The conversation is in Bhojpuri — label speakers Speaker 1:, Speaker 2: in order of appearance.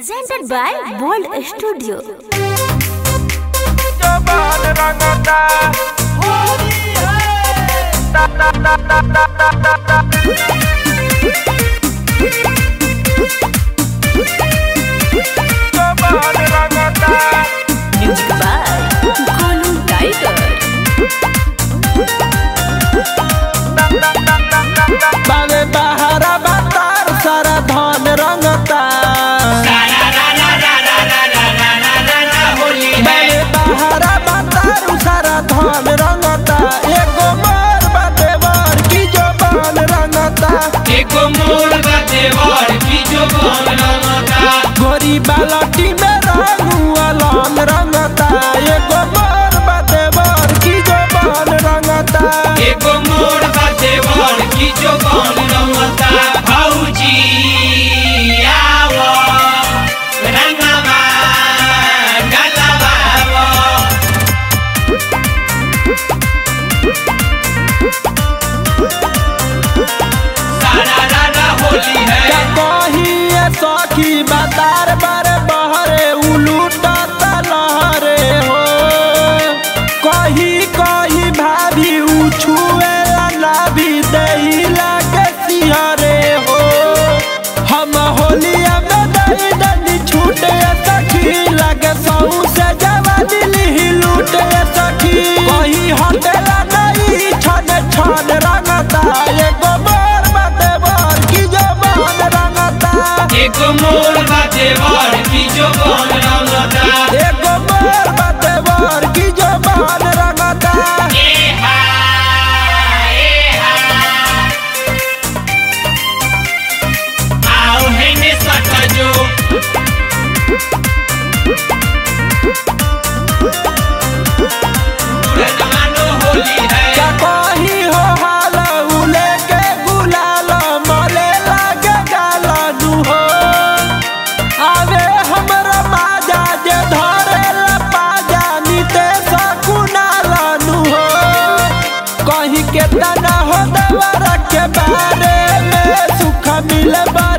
Speaker 1: Presented by Bold Studio. Music by Golu Tiger.
Speaker 2: बावे बहारा बातार सारा धन रंगता बावे बहारा बातार सारा धन रंगता एगो मोर बाते बर की जो बन रंगता
Speaker 3: एको मोर बाते वर की जो बन रंगता
Speaker 2: गोरी बालटी में रंगुआ लाल रंगता एगो मोर बाते बर की जो बन रंगता
Speaker 3: एको मोर बाते वर की जो बन रंगता भौजी आवो रंगवा गलवावो सारा रारा होली है
Speaker 2: कहीं सखी बातार बार बहरे उलूटा लहरे हो कहीं कहीं भाभी उछुए ना भी दही लागे सिहरे हो हम होलिया में दही दही छूटे सखी लगे सहू से जवानी ली लूटे सखी कहीं हटेला नहीं छन छन रंगता एगो मोर बाते बर की जो बन रंगता
Speaker 3: एको मोर बाते वर की जो बन रंगता
Speaker 2: एगो मोर बाते बर की जो बन रंगता
Speaker 3: एहा आओ हेने सटजो पुरनवानो होली है
Speaker 2: क्या कही हो हाल उले के गुलाल मले लागे गालू हो आवे हमरा माजा जे धरे ला पाजा नीते सकुनालू हो कहीं के तना हो दवर के बारे में सुख मिले